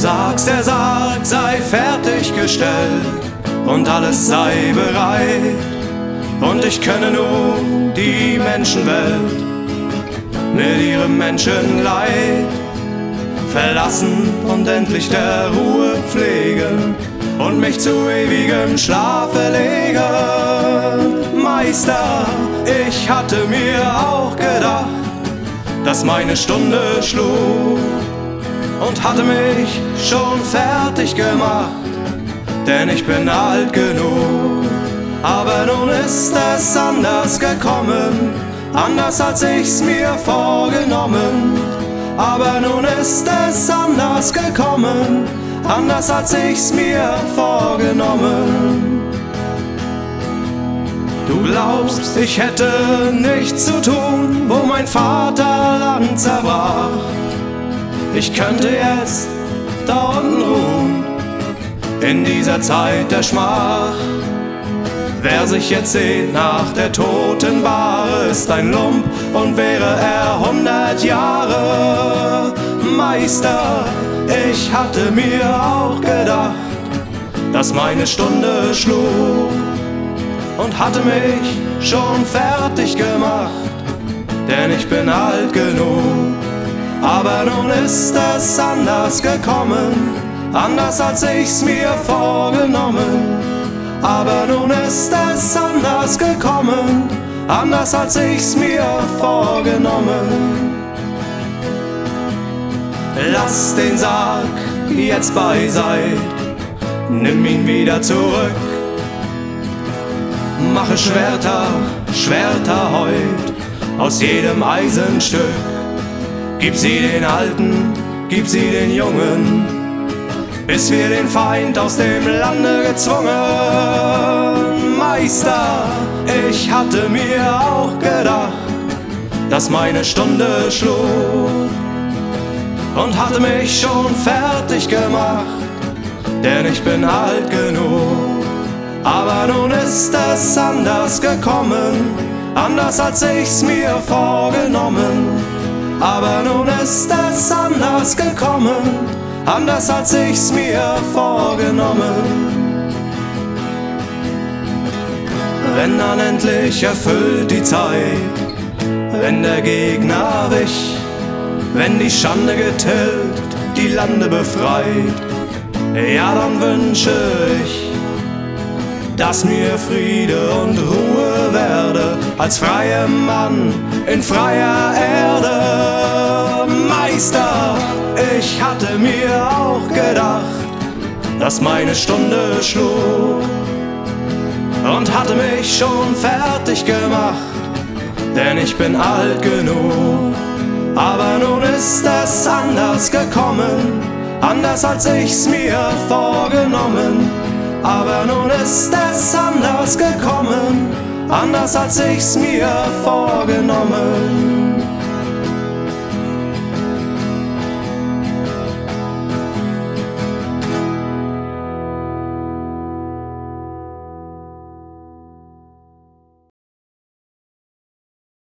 sagst, der Sarg sei fertiggestellt und alles sei bereit, und ich könne nun die Menschenwelt mit ihrem Menschenleid verlassen und endlich der Ruhe pflegen und mich zu ewigem Schlafe legen. Meister, ich hatte mir auch gedacht, dass meine Stunde schlug, und hatte mich schon fertig gemacht, denn ich bin alt genug. Aber nun ist es anders gekommen, anders als ich's mir vorgenommen. Aber nun ist es anders gekommen, anders als ich's mir vorgenommen. Du glaubst, ich hätte nichts zu tun, wo mein Vaterland zerbrach. Ich könnte jetzt da unten ruhen, in dieser Zeit der Schmach. Wer sich jetzt sehnt nach der Totenbahre, ist ein Lump, und wäre er 100 Jahre. Meister, ich hatte mir auch gedacht, dass meine Stunde schlug, und hatte mich schon fertig gemacht, denn ich bin alt genug. Aber nun ist es anders gekommen, anders als ich's mir vorgenommen. Aber nun ist es anders gekommen, anders als ich's mir vorgenommen. Lass den Sarg jetzt beiseit, nimm ihn wieder zurück. Mache Schwerter, Schwerter heut aus jedem Eisenstück. Gib sie den Alten, gib sie den Jungen, bis wir den Feind aus dem Lande gezwungen. Meister, ich hatte mir auch gedacht, dass meine Stunde schlug, und hatte mich schon fertig gemacht, denn ich bin alt genug. Aber nun ist es anders gekommen, anders als ich's mir vorgenommen. Aber nun ist es anders gekommen, anders als ich's mir vorgenommen. Wenn dann endlich erfüllt die Zeit, wenn der Gegner wich, wenn die Schande getilgt, die Lande befreit, ja, dann wünsche ich, dass mir Friede und Ruhe werde, als freier Mann in freier Erde. Meister, ich hatte mir auch gedacht, dass meine Stunde schlug, und hatte mich schon fertig gemacht, denn ich bin alt genug. Aber nun ist es anders gekommen, anders als ich's mir vorgenommen. Aber nun ist es anders gekommen, anders als ich's mir vorgenommen.